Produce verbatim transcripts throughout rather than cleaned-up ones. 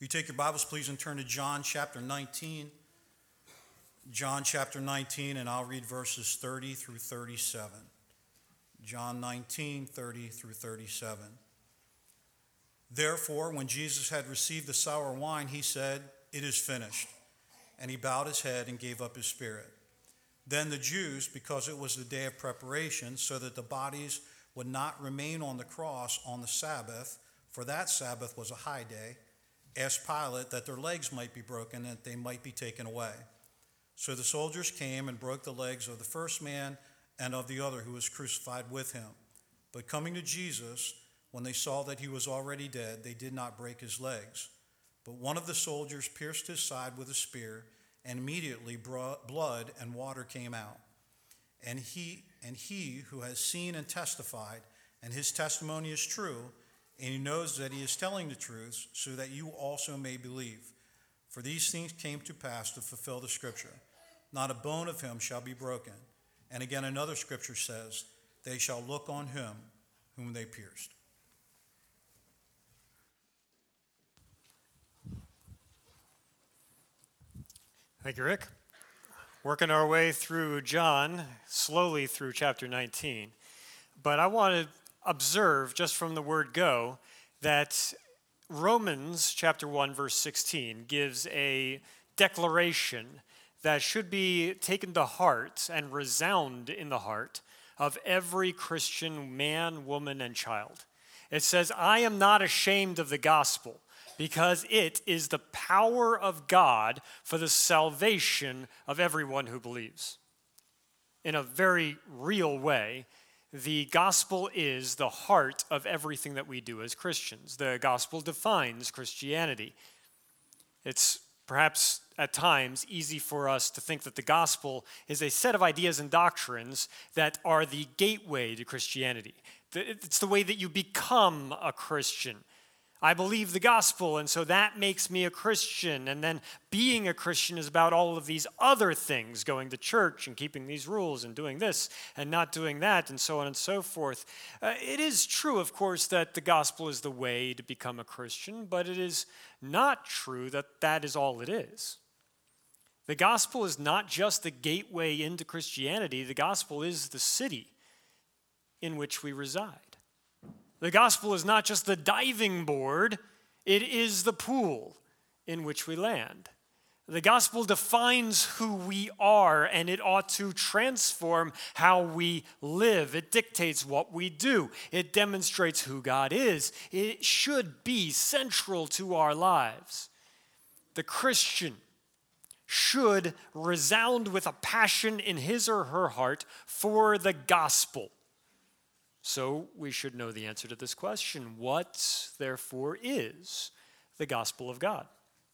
You take your Bibles, please, and turn to John chapter nineteen. John chapter nineteen, and I'll read verses thirty through thirty-seven. John nineteen, thirty through thirty-seven. Therefore, when Jesus had received the sour wine, he said, "It is finished." And he bowed his head and gave up his spirit. Then the Jews, because it was the day of preparation, so that the bodies would not remain on the cross on the Sabbath, for that Sabbath was a high day, asked Pilate that their legs might be broken and that they might be taken away. So the soldiers came and broke the legs of the first man and of the other who was crucified with him. But coming to Jesus, when they saw that he was already dead, they did not break his legs. But one of the soldiers pierced his side with a spear, and immediately blood and water came out. And he, and he who has seen and testified, and his testimony is true, and he knows that he is telling the truth, so that you also may believe. For these things came to pass to fulfill the scripture. Not a bone of him shall be broken. And again, another scripture says, they shall look on him whom they pierced. Thank you, Rick. Working our way through John, slowly through chapter nineteen. But I want to observe, just from the word go, that Romans chapter one, verse sixteen gives a declaration that should be taken to heart and resound in the heart of every Christian man, woman, and child. It says, "I am not ashamed of the gospel, because it is the power of God for the salvation of everyone who believes." In a very real way, the gospel is the heart of everything that we do as Christians. The gospel defines Christianity. It's perhaps at times easy for us to think that the gospel is a set of ideas and doctrines that are the gateway to Christianity. It's the way that you become a Christian. I believe the gospel, and so that makes me a Christian. And then being a Christian is about all of these other things, going to church and keeping these rules and doing this and not doing that, and so on and so forth. Uh, it is true, of course, that the gospel is the way to become a Christian, but it is not true that that is all it is. The gospel is not just the gateway into Christianity. The gospel is the city in which we reside. The gospel is not just the diving board, it is the pool in which we land. The gospel defines who we are, and it ought to transform how we live. It dictates what we do. It demonstrates who God is. It should be central to our lives. The Christian should resound with a passion in his or her heart for the gospel. So we should know the answer to this question. What, therefore, is the gospel of God?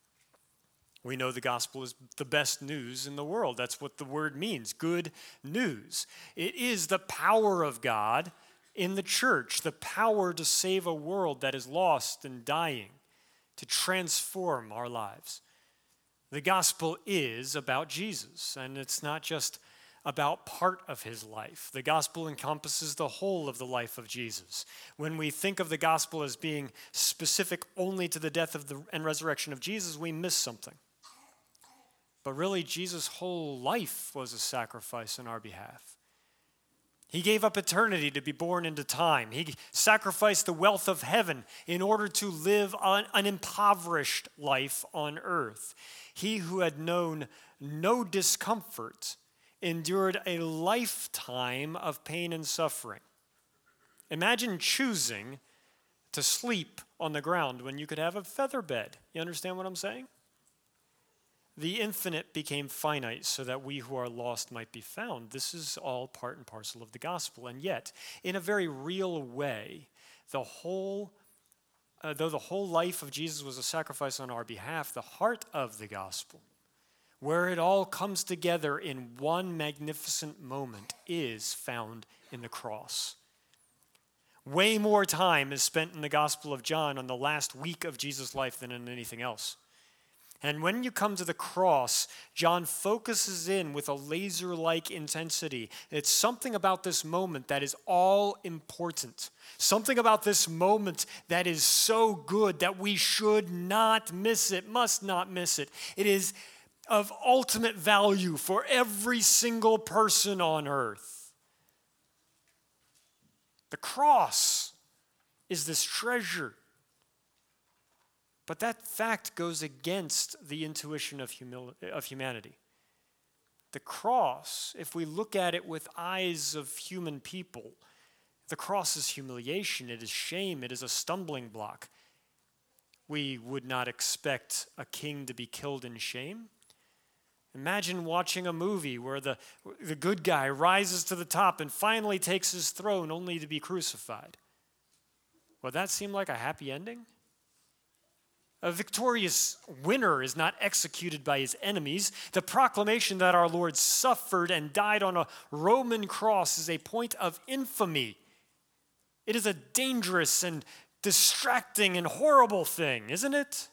We know the gospel is the best news in the world. That's what the word means, good news. It is the power of God in the church, the power to save a world that is lost and dying, to transform our lives. The gospel is about Jesus, and it's not just about part of his life. The gospel encompasses the whole of the life of Jesus. When we think of the gospel as being specific only to the death of the, and resurrection of Jesus, we miss something. But really, Jesus' whole life was a sacrifice on our behalf. He gave up eternity to be born into time. He sacrificed the wealth of heaven in order to live an impoverished life on earth. He who had known no discomfort endured a lifetime of pain and suffering. Imagine choosing to sleep on the ground when you could have a feather bed. You understand what I'm saying? The infinite became finite so that we who are lost might be found. This is all part and parcel of the gospel. And yet, in a very real way, the whole, uh, though the whole life of Jesus was a sacrifice on our behalf, the heart of the gospel, where it all comes together in one magnificent moment, is found in the cross. Way more time is spent in the Gospel of John on the last week of Jesus' life than in anything else. And when you come to the cross, John focuses in with a laser-like intensity. It's something about this moment that is all important. Something about this moment that is so good that we should not miss it, must not miss it. It is of ultimate value for every single person on earth. The cross is this treasure. But that fact goes against the intuition of, humil- of humanity. The cross, if we look at it with eyes of human people, the cross is humiliation, it is shame, it is a stumbling block. We would not expect a king to be killed in shame. Imagine watching a movie where the, the good guy rises to the top and finally takes his throne only to be crucified. Would that seem like a happy ending? A victorious winner is not executed by his enemies. The proclamation that our Lord suffered and died on a Roman cross is a point of infamy. It is a dangerous and distracting and horrible thing, isn't it?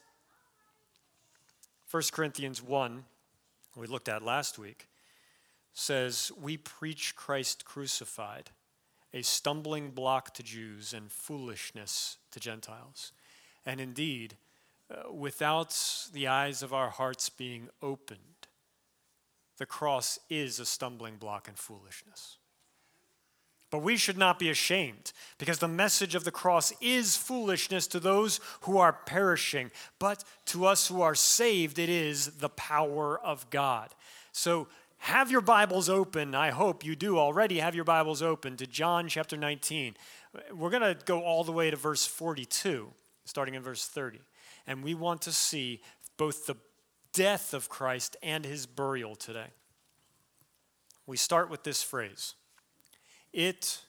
First Corinthians one, we looked at last week, says, "We preach Christ crucified, a stumbling block to Jews and foolishness to Gentiles. And indeed, Uh, without the eyes of our hearts being opened, the cross is a stumbling block and foolishness. But we should not be ashamed, because the message of the cross is foolishness to those who are perishing, but to us who are saved, it is the power of God." So have your Bibles open. I hope you do already have your Bibles open to John chapter nineteen. We're going to go all the way to verse forty-two, starting in verse thirty. And we want to see both the death of Christ and his burial today. We start with this phrase: "It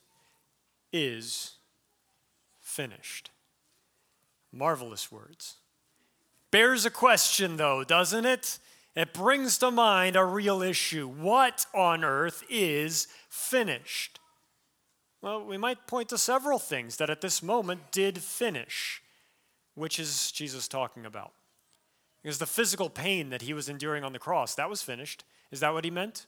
is finished." Marvelous words. Bears a question, though, doesn't it? It brings to mind a real issue. What on earth is finished? Well, we might point to several things that at this moment did finish. Which is Jesus talking about? Because the physical pain that he was enduring on the cross, that was finished. Is that what he meant?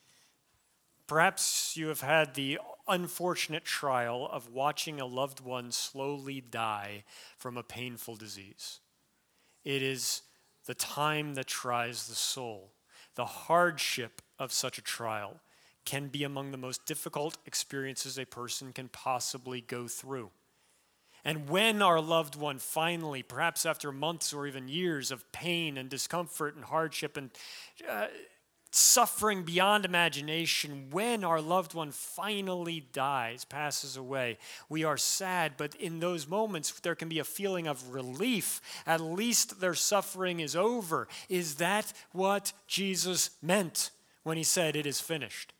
Perhaps you have had the unfortunate trial of watching a loved one slowly die from a painful disease. It is the time that tries the soul. The hardship of such a trial can be among the most difficult experiences a person can possibly go through. And when our loved one finally, perhaps after months or even years of pain and discomfort and hardship and uh, suffering beyond imagination, when our loved one finally dies, passes away, we are sad, but in those moments there can be a feeling of relief. At least their suffering is over. Is that what Jesus meant when he said it is finished?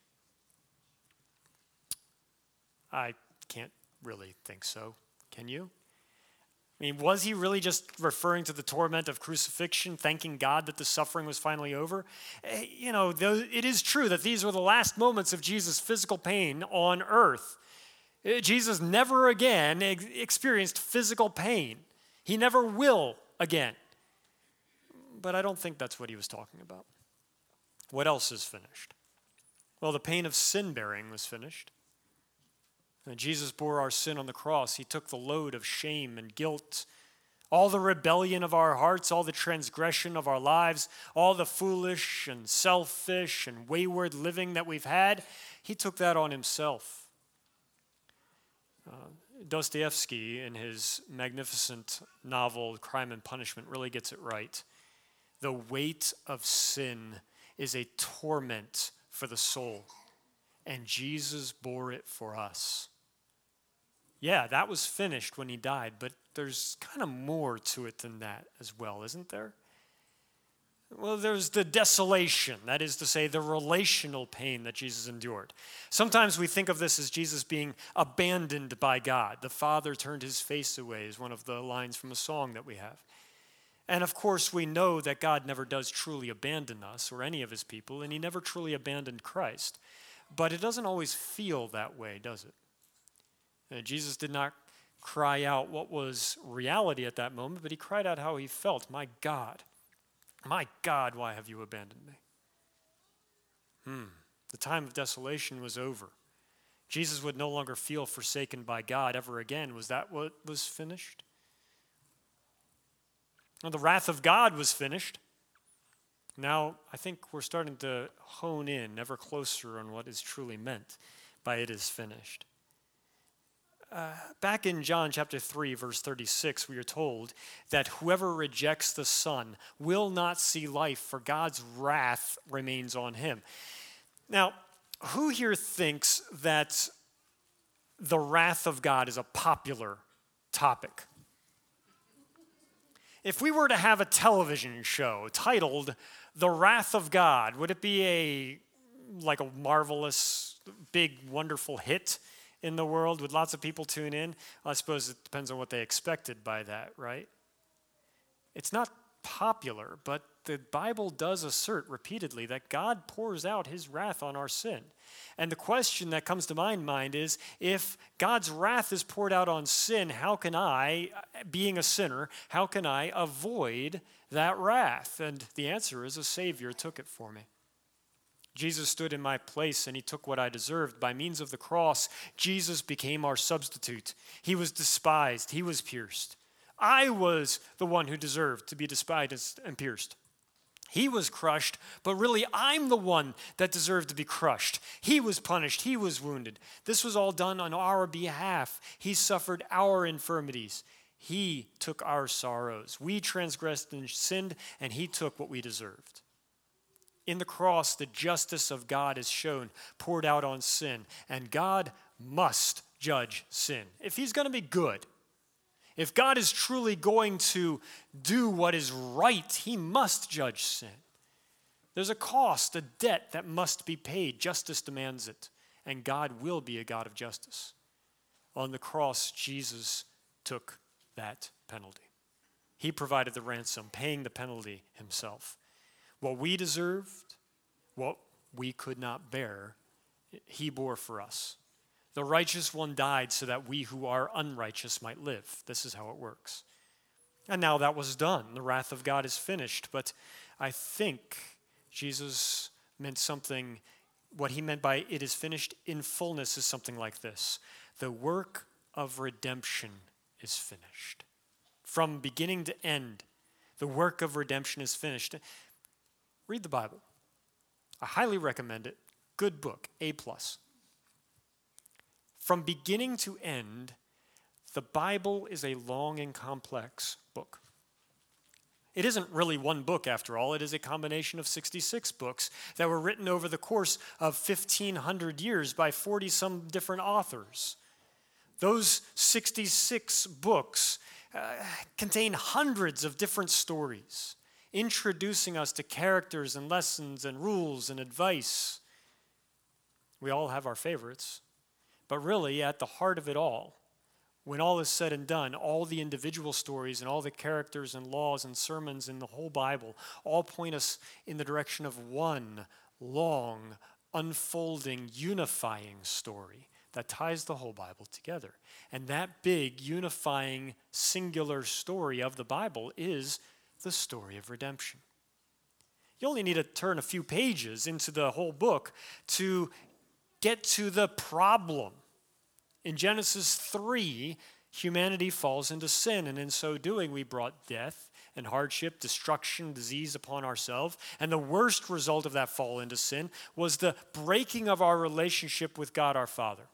I can't really think so. Can you? I mean, was he really just referring to the torment of crucifixion, thanking God that the suffering was finally over? You know, it is true that these were the last moments of Jesus' physical pain on earth. Jesus never again experienced physical pain. He never will again. But I don't think that's what he was talking about. What else is finished? Well, the pain of sin bearing was finished. When Jesus bore our sin on the cross, he took the load of shame and guilt, all the rebellion of our hearts, all the transgression of our lives, all the foolish and selfish and wayward living that we've had. He took that on himself. Uh, Dostoevsky, in his magnificent novel, Crime and Punishment, really gets it right. The weight of sin is a torment for the soul, and Jesus bore it for us. Yeah, that was finished when he died, but there's kind of more to it than that as well, isn't there? Well, there's the desolation, that is to say, the relational pain that Jesus endured. Sometimes we think of this as Jesus being abandoned by God. The Father turned his face away is one of the lines from a song that we have. And of course, we know that God never does truly abandon us or any of his people, and he never truly abandoned Christ. But it doesn't always feel that way, does it? Uh, Jesus did not cry out what was reality at that moment, but he cried out how he felt. My God, My God, why have you abandoned me? Hmm. The time of desolation was over. Jesus would no longer feel forsaken by God ever again. Was that what was finished? Well, the wrath of God was finished. Now, I think we're starting to hone in ever closer on what is truly meant by it is finished. Uh, back in John chapter three, verse thirty-six, we are told that whoever rejects the Son will not see life, for God's wrath remains on him. Now, who here thinks that the wrath of God is a popular topic? If we were to have a television show titled The Wrath of God, would it be a like a marvelous, big, wonderful hit in the world? Would lots of people tune in? Well, I suppose it depends on what they expected by that, right? It's not popular, but the Bible does assert repeatedly that God pours out his wrath on our sin. And the question that comes to my mind is, if God's wrath is poured out on sin, how can I, being a sinner, how can I avoid that wrath? And the answer is a Savior took it for me. Jesus stood in my place and he took what I deserved. By means of the cross, Jesus became our substitute. He was despised. He was pierced. I was the one who deserved to be despised and pierced. He was crushed, but really I'm the one that deserved to be crushed. He was punished. He was wounded. This was all done on our behalf. He suffered our infirmities. He took our sorrows. We transgressed and sinned, and he took what we deserved. In the cross, the justice of God is shown, poured out on sin, and God must judge sin. If he's going to be good, if God is truly going to do what is right, he must judge sin. There's a cost, a debt that must be paid. Justice demands it, and God will be a God of justice. On the cross, Jesus took that penalty. He provided the ransom, paying the penalty himself. What we deserved, what we could not bear, he bore for us. The righteous one died so that we who are unrighteous might live. This is how it works. And now that was done. The wrath of God is finished. But I think Jesus meant something, what he meant by it is finished in fullness is something like this. The work of redemption is finished. From beginning to end, the work of redemption is finished. Read the Bible. I highly recommend it. Good book, A plus. From beginning to end, the Bible is a long and complex book. It isn't really one book, after all. It is a combination of sixty-six books that were written over the course of fifteen hundred years by forty-some different authors. Those sixty-six books uh, contain hundreds of different stories, introducing us to characters and lessons and rules and advice. We all have our favorites. But really, at the heart of it all, when all is said and done, all the individual stories and all the characters and laws and sermons in the whole Bible all point us in the direction of one long, unfolding, unifying story that ties the whole Bible together. And that big, unifying, singular story of the Bible is the story of redemption. You only need to turn a few pages into the whole book to get to the problem. In Genesis three, humanity falls into sin, and in so doing, we brought death and hardship, destruction, disease upon ourselves. And the worst result of that fall into sin was the breaking of our relationship with God our Father.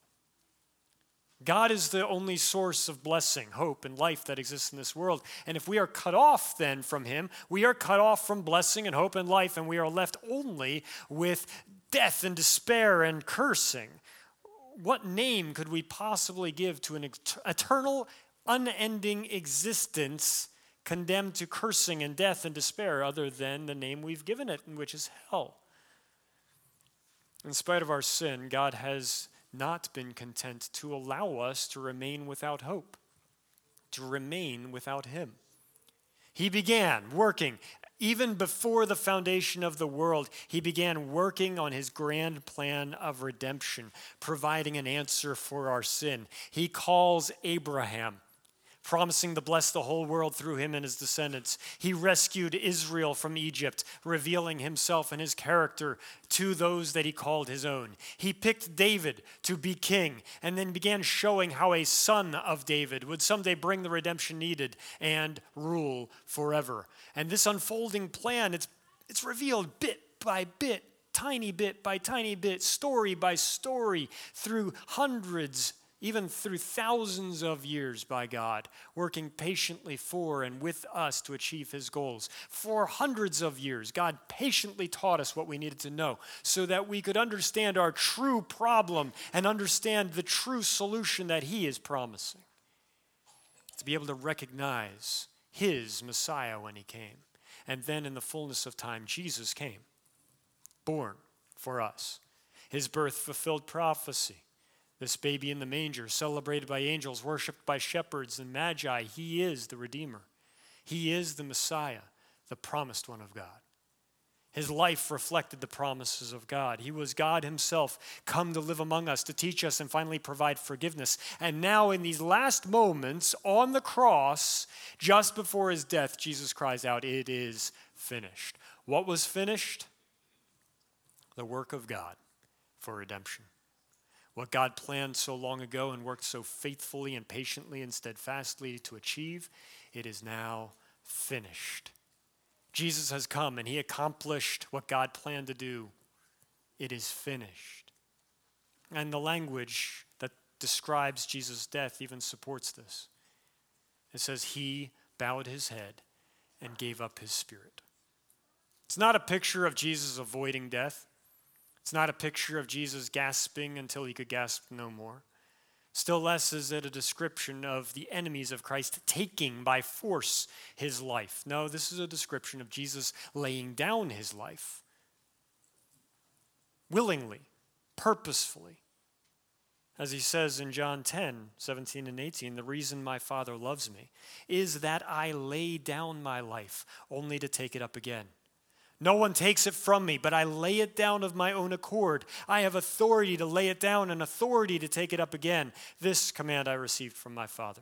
God is the only source of blessing, hope, and life that exists in this world. And if we are cut off then from him, we are cut off from blessing and hope and life, and we are left only with death and despair and cursing. What name could we possibly give to an eternal, unending existence condemned to cursing and death and despair other than the name we've given it, which is hell? In spite of our sin, God has not been content to allow us to remain without hope, to remain without him. He began working. Even before the foundation of the world, he began working on his grand plan of redemption, providing an answer for our sin. He calls Abraham promising to bless the whole world through him and his descendants. He rescued Israel from Egypt, revealing himself and his character to those that he called his own. He picked David to be king and then began showing how a son of David would someday bring the redemption needed and rule forever. And this unfolding plan, it's, it's revealed bit by bit, tiny bit by tiny bit, story by story, through hundreds, even through thousands of years by God, working patiently for and with us to achieve his goals. For hundreds of years, God patiently taught us what we needed to know so that we could understand our true problem and understand the true solution that he is promising. To be able to recognize his Messiah when he came. And then in the fullness of time, Jesus came, born for us. His birth fulfilled prophecy. This baby in the manger, celebrated by angels, worshiped by shepherds and magi, he is the Redeemer. He is the Messiah, the promised one of God. His life reflected the promises of God. He was God himself, come to live among us, to teach us and finally provide forgiveness. And now in these last moments on the cross, just before his death, Jesus cries out, "It is finished." What was finished? The work of God for redemption. What God planned so long ago and worked so faithfully and patiently and steadfastly to achieve, it is now finished. Jesus has come and he accomplished what God planned to do. It is finished. And the language that describes Jesus' death even supports this. It says he bowed his head and gave up his spirit. It's not a picture of Jesus avoiding death. It's not a picture of Jesus gasping until he could gasp no more. Still less is it a description of the enemies of Christ taking by force his life. No, this is a description of Jesus laying down his life willingly, purposefully. As he says in John ten, seventeen and eighteen, the reason my Father loves me is that I lay down my life only to take it up again. No one takes it from me, but I lay it down of my own accord. I have authority to lay it down and authority to take it up again. This command I received from my Father.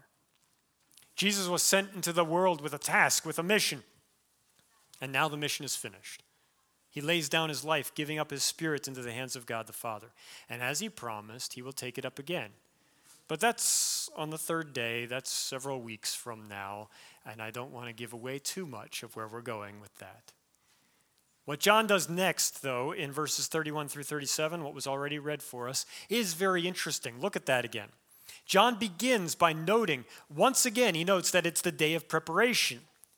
Jesus was sent into the world with a task, with a mission. And now the mission is finished. He lays down his life, giving up his spirit into the hands of God the Father. And as he promised, he will take it up again. But that's on the third day. That's several weeks from now. And I don't want to give away too much of where we're going with that. What John does next, though, in verses thirty-one through thirty-seven, what was already read for us, is very interesting. Look at that again. John begins by noting, once again, he notes that it's the day of preparation.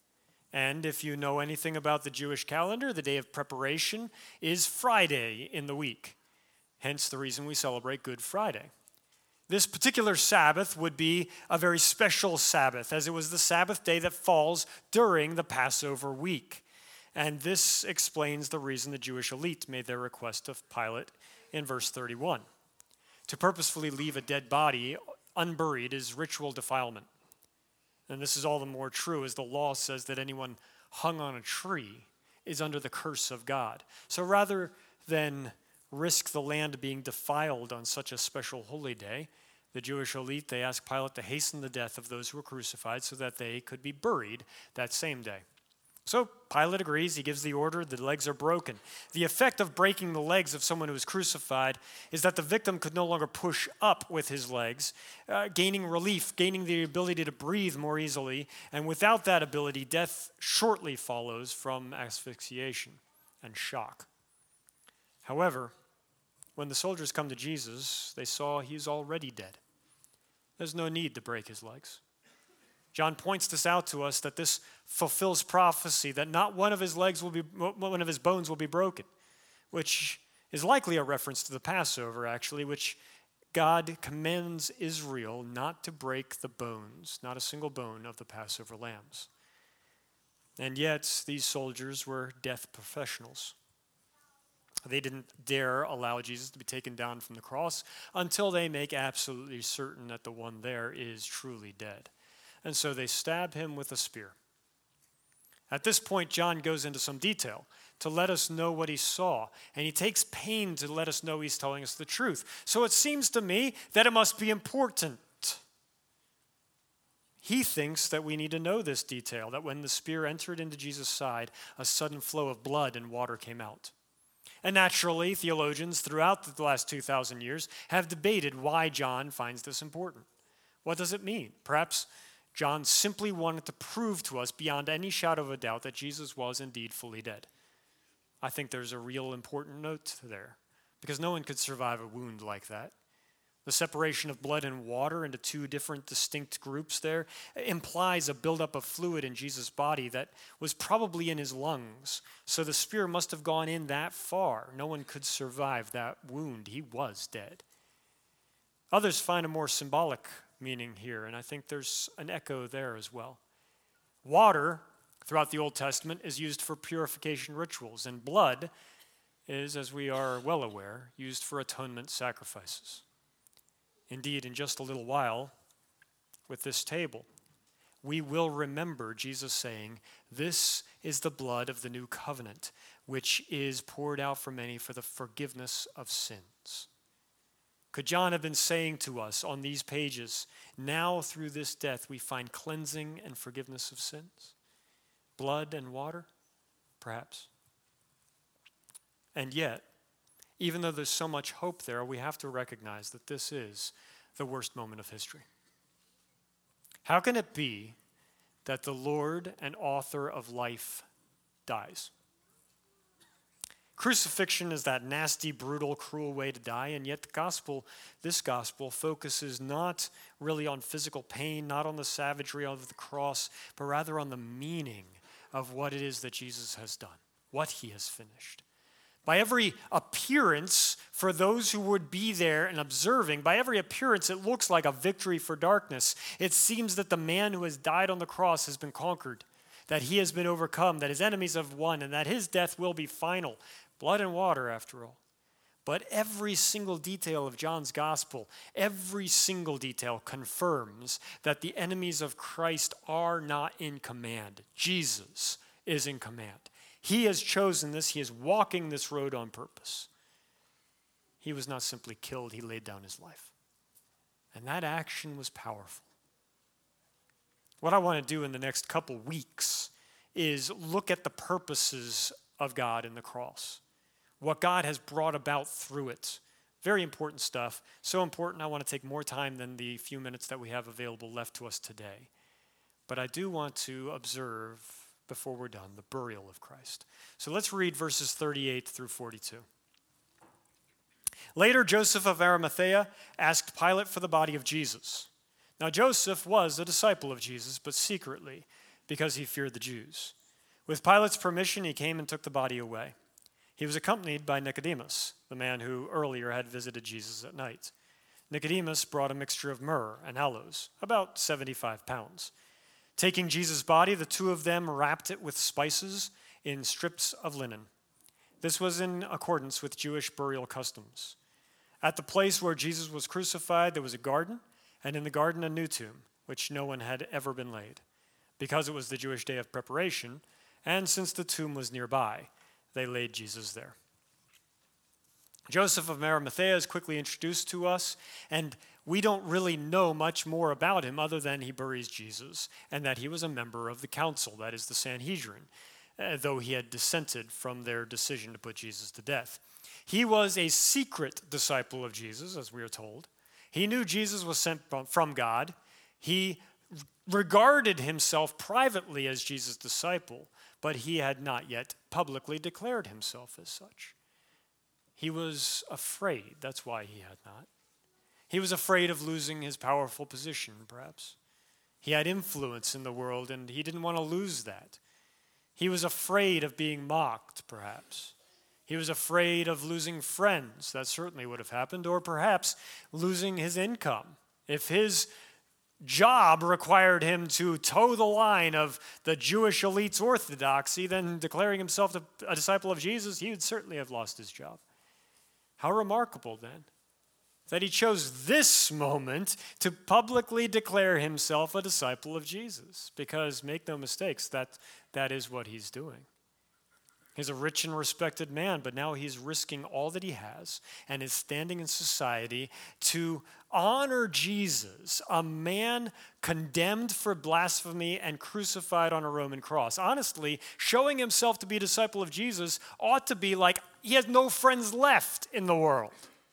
And if you know anything about the Jewish calendar, the day of preparation is Friday in the week. Hence the reason we celebrate Good Friday. This particular Sabbath would be a very special Sabbath, as it was the Sabbath day that falls during the Passover week. And this explains the reason the Jewish elite made their request of Pilate in verse thirty-one. To purposefully leave a dead body unburied is ritual defilement. And this is all the more true as the law says that anyone hung on a tree is under the curse of God. So rather than risk the land being defiled on such a special holy day, the Jewish elite, they asked Pilate to hasten the death of those who were crucified so that they could be buried that same day. So Pilate agrees, he gives the order, the legs are broken. The effect of breaking the legs of someone who was crucified is that the victim could no longer push up with his legs, uh, gaining relief, gaining the ability to breathe more easily, and without that ability, death shortly follows from asphyxiation and shock. However, when the soldiers come to Jesus, they saw he's already dead. There's no need to break his legs. John points this out to us that this fulfills prophecy, that not one of his legs will be, one of his bones will be broken, which is likely a reference to the Passover, actually, which God commands Israel not to break the bones, not a single bone of the Passover lambs. And yet, these soldiers were death professionals. They didn't dare allow Jesus to be taken down from the cross until they make absolutely certain that the one there is truly dead. And so they stab him with a spear. At this point, John goes into some detail to let us know what he saw, and he takes pain to let us know he's telling us the truth. So it seems to me that it must be important. he thinks that we need to know this detail, that when the spear entered into Jesus' side, a sudden flow of blood and water came out. And naturally, theologians throughout the last two thousand years have debated why John finds this important. What does it mean? Perhaps John simply wanted to prove to us beyond any shadow of a doubt that Jesus was indeed fully dead. I think there's a real important note there, because no one could survive a wound like that. The separation of blood and water into two different distinct groups there implies a buildup of fluid in Jesus' body that was probably in his lungs. So the spear must have gone in that far. No one could survive that wound. He was dead. Others find a more symbolic meaning here, and I think there's an echo there as well. Water, throughout the Old Testament, is used for purification rituals, and blood is, as we are well aware, used for atonement sacrifices. Indeed, in just a little while, with this table, we will remember Jesus saying, "This is the blood of the new covenant, which is poured out for many for the forgiveness of sins." Could John have been saying to us on these pages, now through this death we find cleansing and forgiveness of sins? Blood and water? Perhaps. And yet, even though there's so much hope there, we have to recognize that this is the worst moment of history. How can it be that the Lord and author of life dies? Crucifixion is that nasty, brutal, cruel way to die, and yet the gospel, this gospel, focuses not really on physical pain, not on the savagery of the cross, but rather on the meaning of what it is that Jesus has done, what he has finished. By every appearance, for those who would be there and observing, by every appearance, it looks like a victory for darkness. It seems that the man who has died on the cross has been conquered, that he has been overcome, that his enemies have won, and that his death will be final. Blood and water, after all. But every single detail of John's gospel, every single detail confirms that the enemies of Christ are not in command. Jesus is in command. He has chosen this. He is walking this road on purpose. He was not simply killed. He laid down his life. And that action was powerful. What I want to do in the next couple weeks is look at the purposes of God in the cross, what God has brought about through it. Very important stuff. So important, I want to take more time than the few minutes that we have available left to us today. But I do want to observe, before we're done, the burial of Christ. So let's read verses thirty-eight through forty-two. Later, Joseph of Arimathea asked Pilate for the body of Jesus. Now, Joseph was a disciple of Jesus, but secretly, because he feared the Jews. With Pilate's permission, he came and took the body away. He was accompanied by Nicodemus, the man who earlier had visited Jesus at night. Nicodemus brought a mixture of myrrh and aloes, about seventy-five pounds. Taking Jesus' body, the two of them wrapped it with spices in strips of linen. This was in accordance with Jewish burial customs. At the place where Jesus was crucified, there was a garden, and in the garden a new tomb, which no one had ever been laid. Because it was the Jewish day of preparation, and since the tomb was nearby, they laid Jesus there. Joseph of Arimathea is quickly introduced to us, and we don't really know much more about him other than he buries Jesus and that he was a member of the council, that is the Sanhedrin, uh, though he had dissented from their decision to put Jesus to death. He was a secret disciple of Jesus, as we are told. He knew Jesus was sent from God. He regarded himself privately as Jesus' disciple, but he had not yet publicly declared himself as such. He was afraid. That's why he had not. He was afraid of losing his powerful position, perhaps. He had influence in the world, and he didn't want to lose that. He was afraid of being mocked, perhaps. He was afraid of losing friends. That certainly would have happened, or perhaps losing his income. If his job required him to toe the line of the Jewish elite's orthodoxy, then declaring himself a disciple of Jesus, he would certainly have lost his job. How remarkable, then, that he chose this moment to publicly declare himself a disciple of Jesus. Because, make no mistakes, that, that is what he's doing. He's a rich and respected man, but now he's risking all that he has and is standing in society to honor Jesus, a man condemned for blasphemy and crucified on a Roman cross. Honestly, showing himself to be a disciple of Jesus ought to be like he has no friends left in the world.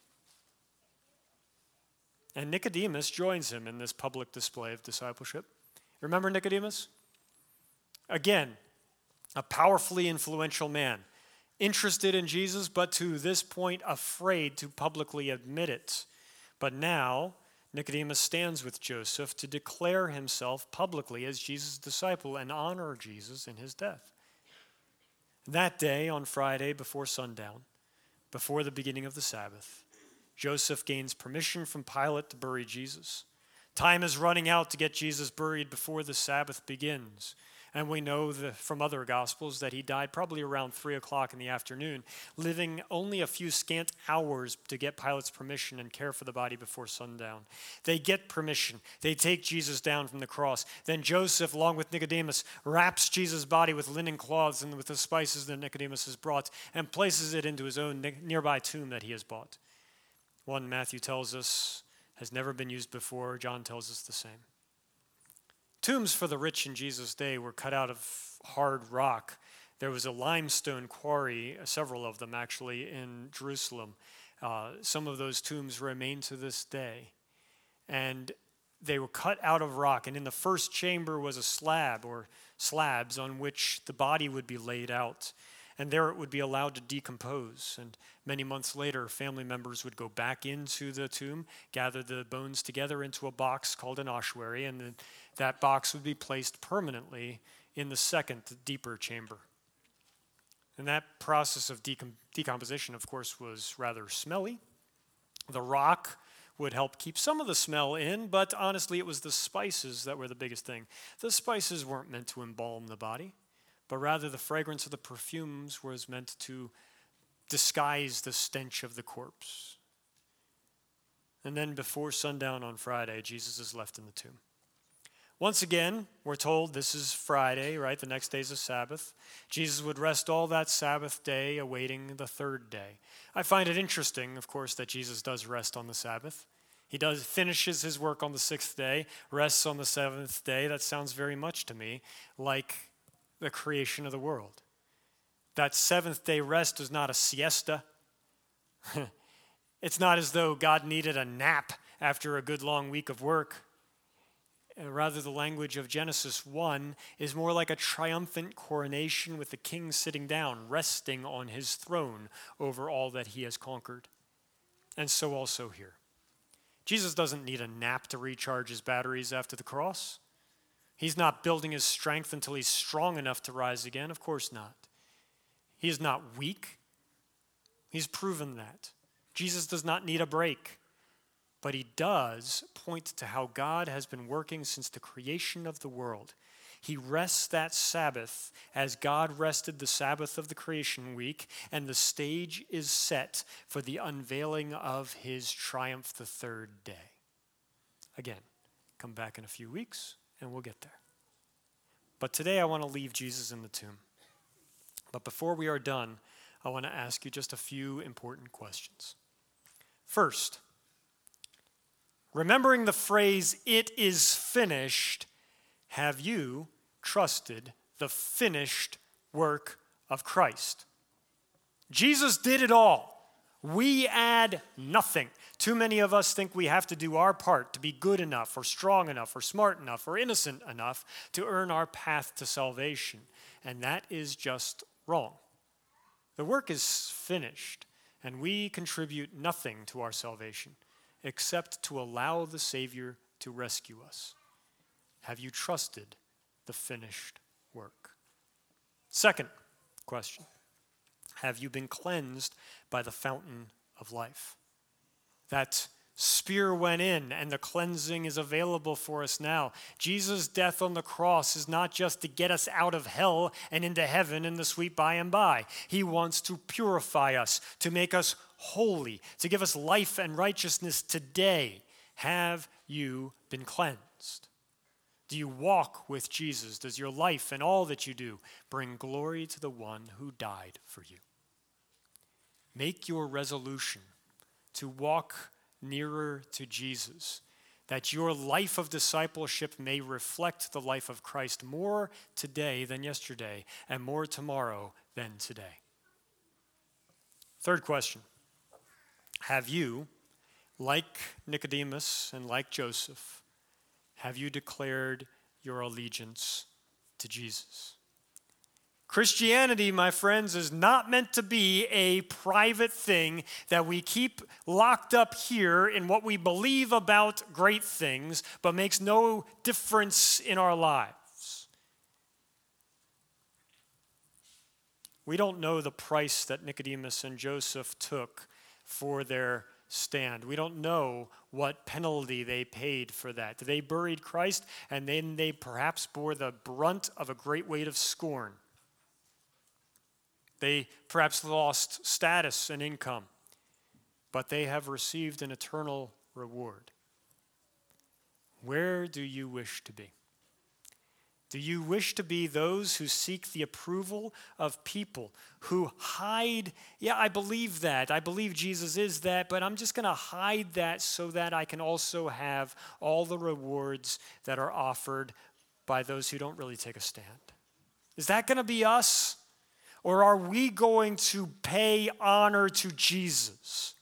And Nicodemus joins him in this public display of discipleship. Remember Nicodemus? Again, a powerfully influential man, interested in Jesus, but to this point afraid to publicly admit it. But now, Nicodemus stands with Joseph to declare himself publicly as Jesus' disciple and honor Jesus in his death. That day, on Friday before sundown, before the beginning of the Sabbath, Joseph gains permission from Pilate to bury Jesus. Time is running out to get Jesus buried before the Sabbath begins. And we know the, from other Gospels that he died probably around three o'clock in the afternoon, living only a few scant hours to get Pilate's permission and care for the body before sundown. They get permission. They take Jesus down from the cross. Then Joseph, along with Nicodemus, wraps Jesus' body with linen cloths and with the spices that Nicodemus has brought and places it into his own nearby tomb that he has bought. One, Matthew tells us, has never been used before. John tells us the same. Tombs for the rich in Jesus' day were cut out of hard rock. There was a limestone quarry, several of them actually, in Jerusalem. Uh, some of those tombs remain to this day. And they were cut out of rock. And in the first chamber was a slab or slabs on which the body would be laid out. And there it would be allowed to decompose. And many months later, family members would go back into the tomb, gather the bones together into a box called an ossuary, and then that box would be placed permanently in the second, deeper chamber. And that process of decom- decomposition, of course, was rather smelly. The rock would help keep some of the smell in, but honestly, it was the spices that were the biggest thing. The spices weren't meant to embalm the body, but rather the fragrance of the perfumes was meant to disguise the stench of the corpse. And then before sundown on Friday, Jesus is left in the tomb. Once again, we're told this is Friday, right? The next day's a Sabbath. Jesus would rest all that Sabbath day, awaiting the third day. I find it interesting, of course, that Jesus does rest on the Sabbath. He does finishes his work on the sixth day, rests on the seventh day. That sounds very much to me like the creation of the world. That seventh day rest is not a siesta. It's not as though God needed a nap after a good long week of work. Rather, the language of Genesis one is more like a triumphant coronation with the king sitting down, resting on his throne over all that he has conquered. And so also here. Jesus doesn't need a nap to recharge his batteries after the cross. He's not building his strength until he's strong enough to rise again. Of course not. He is not weak. He's proven that. Jesus does not need a break. But he does point to how God has been working since the creation of the world. He rests that Sabbath as God rested the Sabbath of the creation week, and the stage is set for the unveiling of his triumph the third day. Again, come back in a few weeks, and we'll get there. But today I want to leave Jesus in the tomb. But before we are done, I want to ask you just a few important questions. First, remembering the phrase, "it is finished," have you trusted the finished work of Christ? Jesus did it all. We add nothing. Too many of us think we have to do our part to be good enough or strong enough or smart enough or innocent enough to earn our path to salvation. And that is just wrong. The work is finished, and we contribute nothing to our salvation except to allow the Savior to rescue us. Have you trusted the finished work? Second question, have you been cleansed by the fountain of life? That spear went in, and the cleansing is available for us now. Jesus' death on the cross is not just to get us out of hell and into heaven in the sweet by and by. He wants to purify us, to make us holy, to give us life and righteousness today. Have you been cleansed? Do you walk with Jesus? Does your life and all that you do bring glory to the one who died for you? Make your resolution to walk nearer to Jesus, that your life of discipleship may reflect the life of Christ more today than yesterday, and more tomorrow than today. Third question. Have you, like Nicodemus and like Joseph, have you declared your allegiance to Jesus? Christianity, my friends, is not meant to be a private thing that we keep locked up here in what we believe about great things, but makes no difference in our lives. We don't know the price that Nicodemus and Joseph took for their stand. We don't know what penalty they paid for that. They buried Christ, and then they perhaps bore the brunt of a great weight of scorn. They perhaps lost status and income, but they have received an eternal reward. Where do you wish to be? Do you wish to be those who seek the approval of people, who hide, yeah, I believe that, I believe Jesus is that, but I'm just going to hide that so that I can also have all the rewards that are offered by those who don't really take a stand? Is that going to be us? Or are we going to pay honor to Jesus?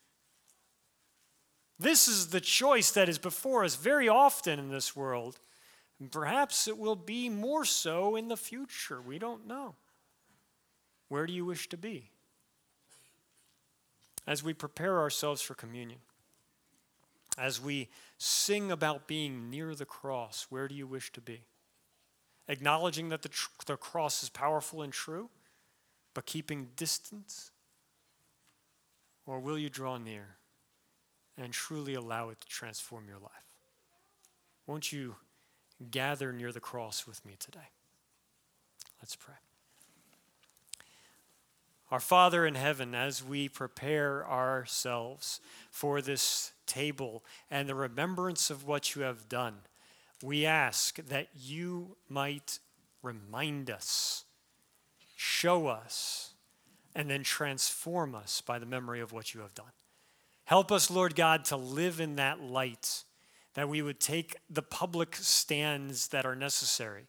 This is the choice that is before us very often in this world. And perhaps it will be more so in the future. We don't know. Where do you wish to be? As we prepare ourselves for communion, as we sing about being near the cross, where do you wish to be? Acknowledging that the, tr- the cross is powerful and true, but keeping distance? Or will you draw near and truly allow it to transform your life? Won't you gather near the cross with me today? Let's pray. Our Father in heaven, as we prepare ourselves for this table and the remembrance of what you have done, we ask that you might remind us, show us, and then transform us by the memory of what you have done. Help us, Lord God, to live in that light, that we would take the public stands that are necessary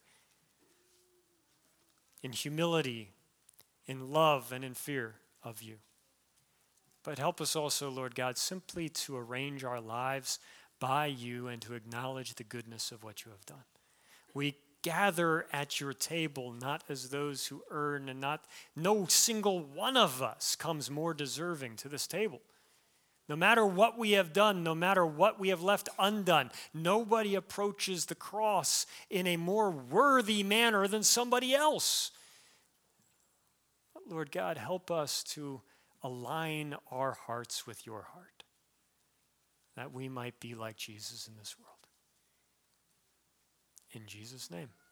in humility, in love, and in fear of you. But help us also, Lord God, simply to arrange our lives by you and to acknowledge the goodness of what you have done. We gather at your table not as those who earn, and not no single one of us comes more deserving to this table. No matter what we have done, no matter what we have left undone, nobody approaches the cross in a more worthy manner than somebody else. Lord God, help us to align our hearts with your heart, that we might be like Jesus in this world. In Jesus' name.